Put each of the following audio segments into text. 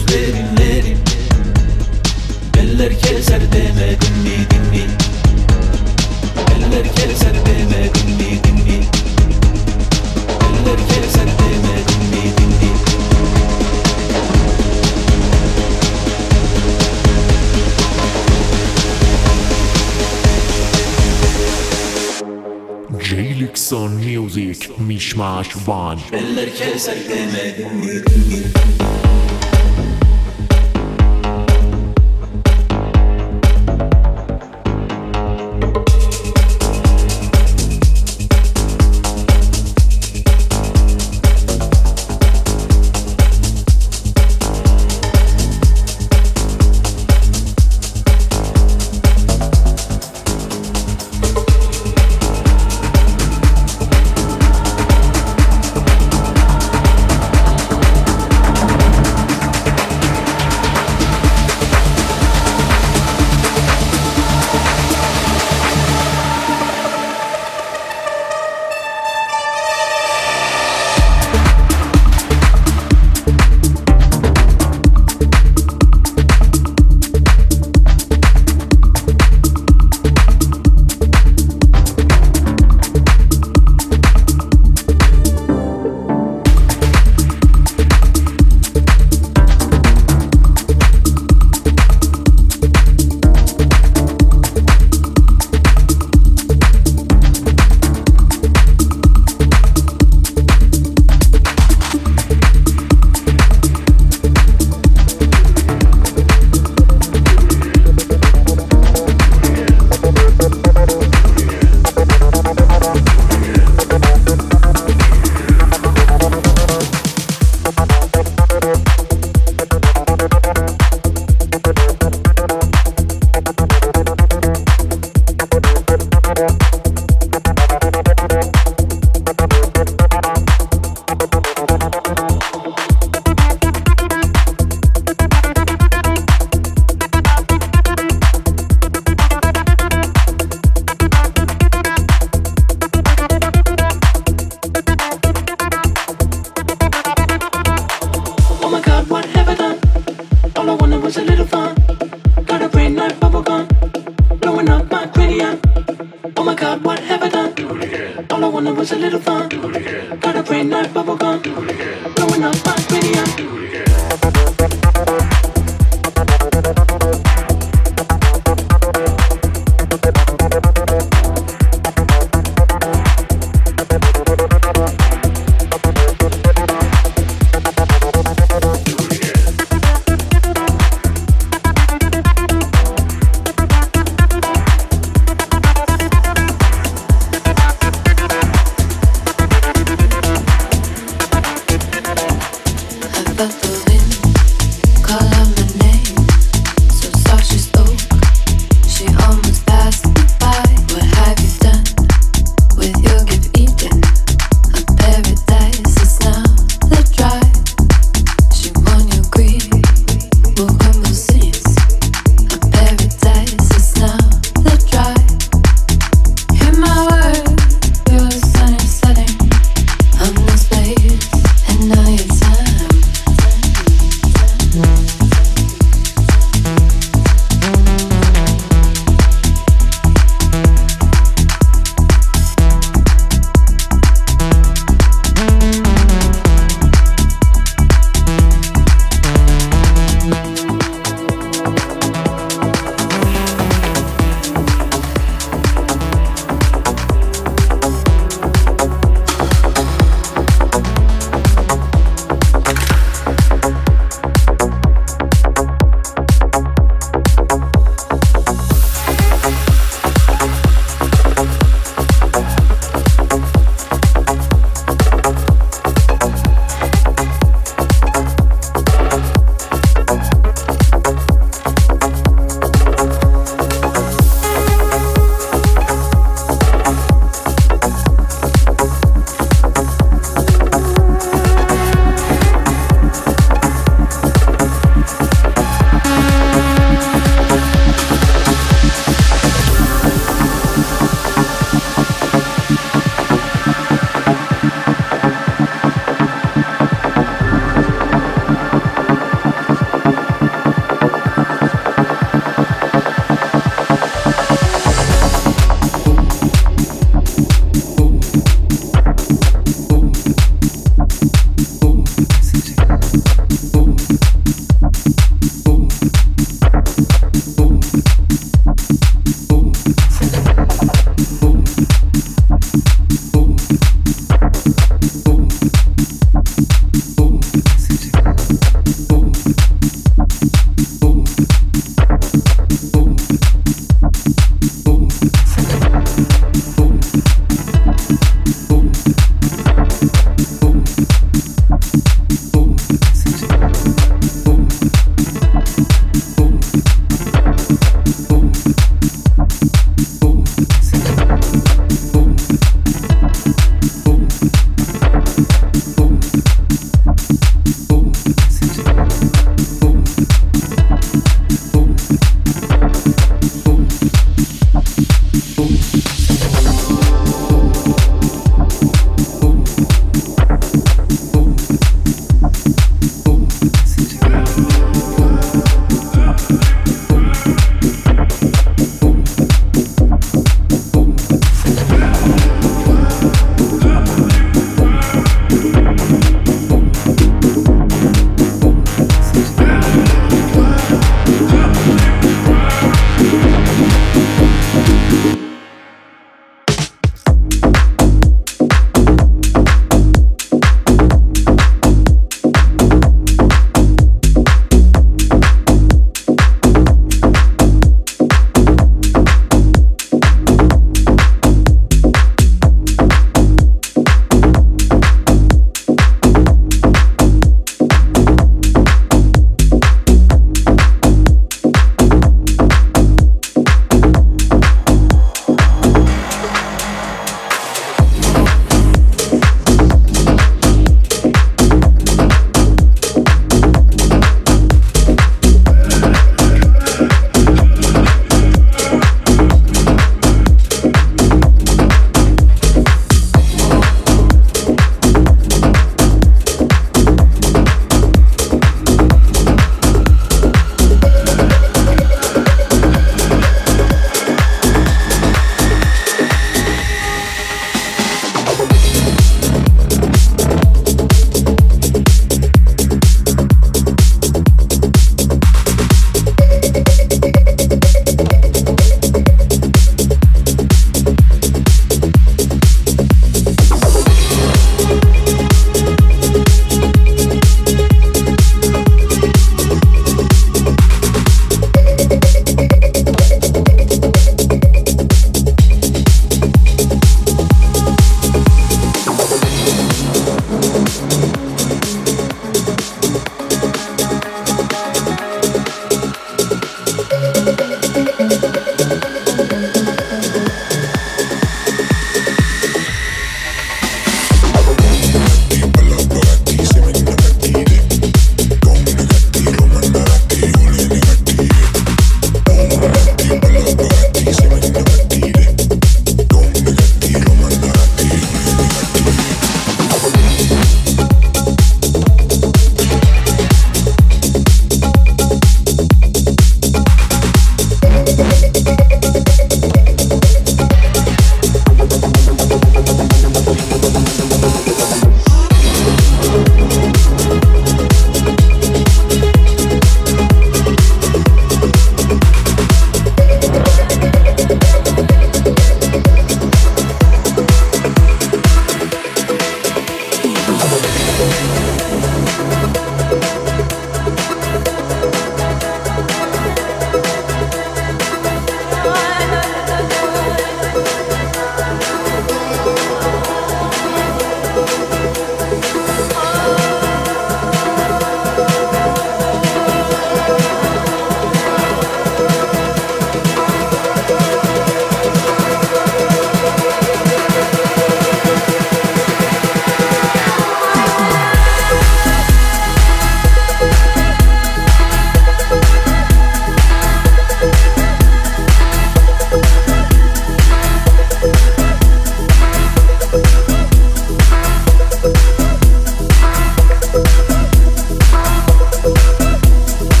sözlerinlerin. Eller keser demedin mi dinli. Eller keser demedin mi dinli. Eller keser demedin mi dinli. J-Lix on Music, Mishmash One. Eller keser demedin mi dinli.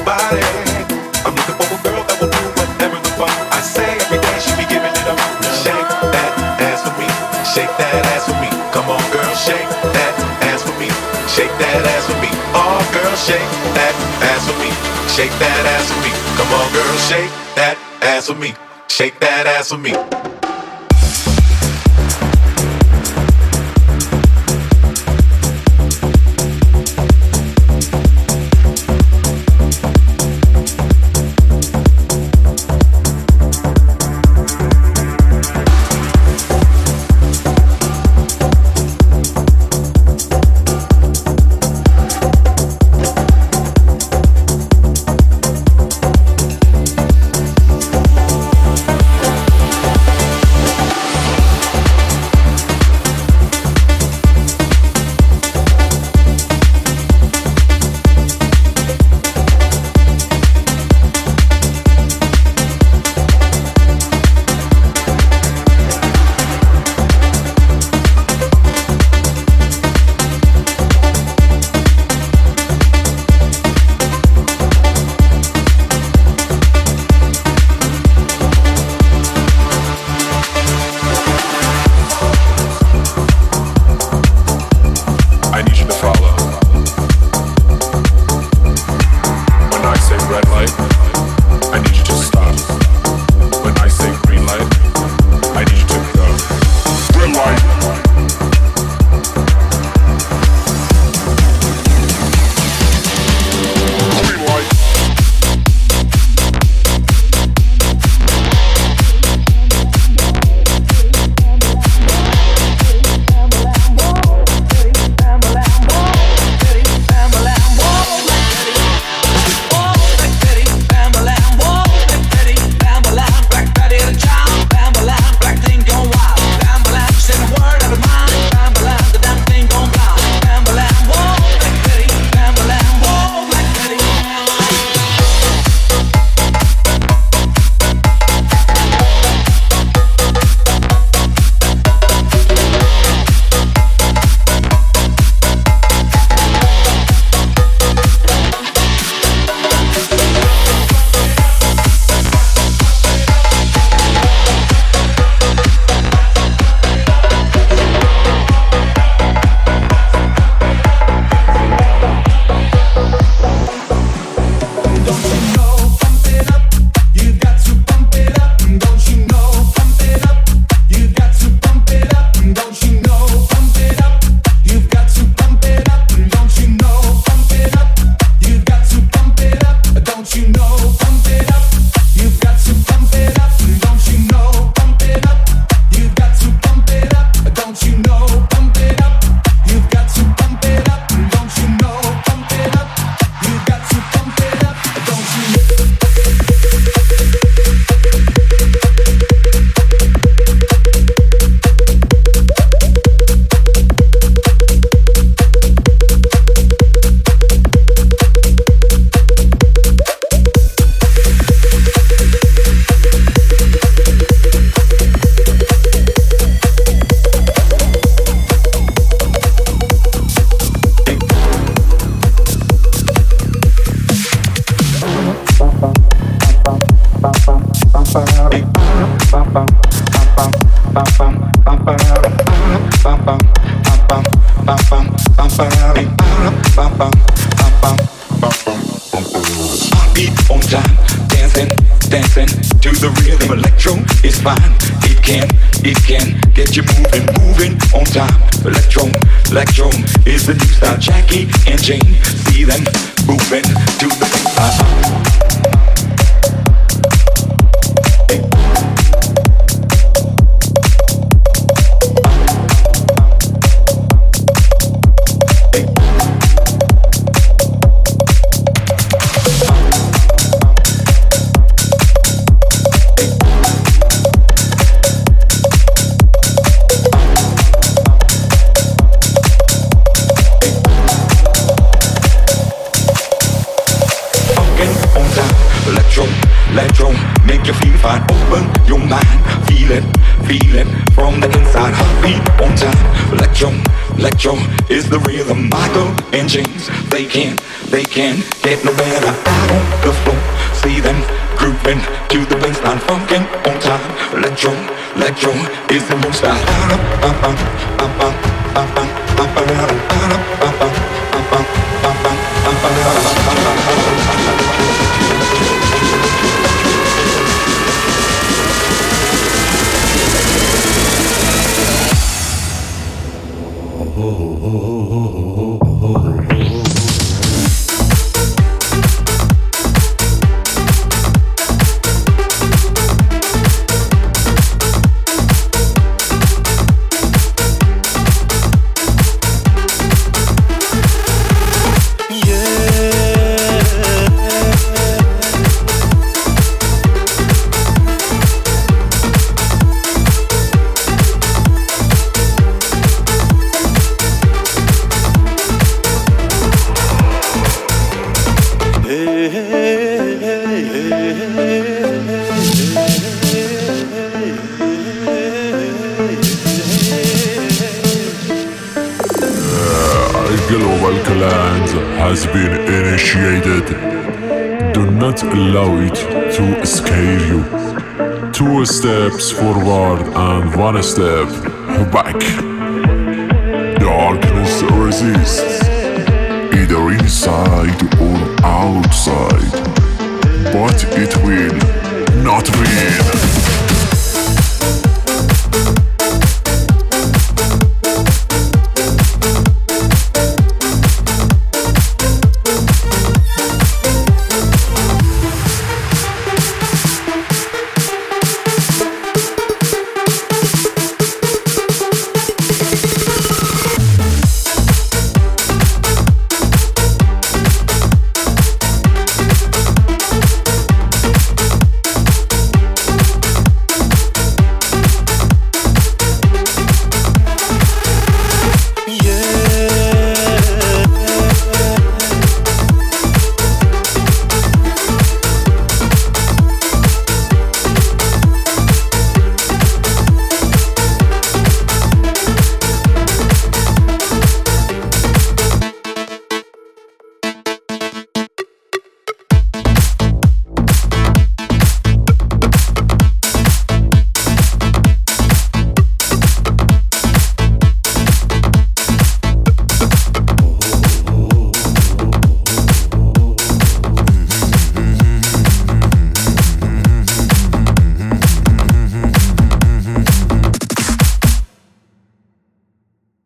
body. I'm looking for a girl that will do whatever the fuck I say. Every day she be giving it up. Shake that ass for me. Shake that ass for me. Come on, girl, shake that ass for me. Shake that ass for me. Oh, girl, shake that ass for me. Shake that ass for me. Come on, girl, shake that ass for me. Shake that ass for me. Beat on time, dancing, dancing to the rhythm. Electro is fine. It can get you moving, moving on time. Electro is the new style. Jackie and Jane, see them moving to the Electro, make you feel fine. Open your mind, feel it from the inside. Heartbeat on time. Electro, electro is the rhythm. Michael and James, they can't get no better. Out on the floor, see them grooving to the baseline, funkin' on time. Electro is the new style. Global cleanse has been initiated. Do not allow it to scare you. 2 steps forward and 1 step back. Darkness resists, either inside or outside, but it will not win.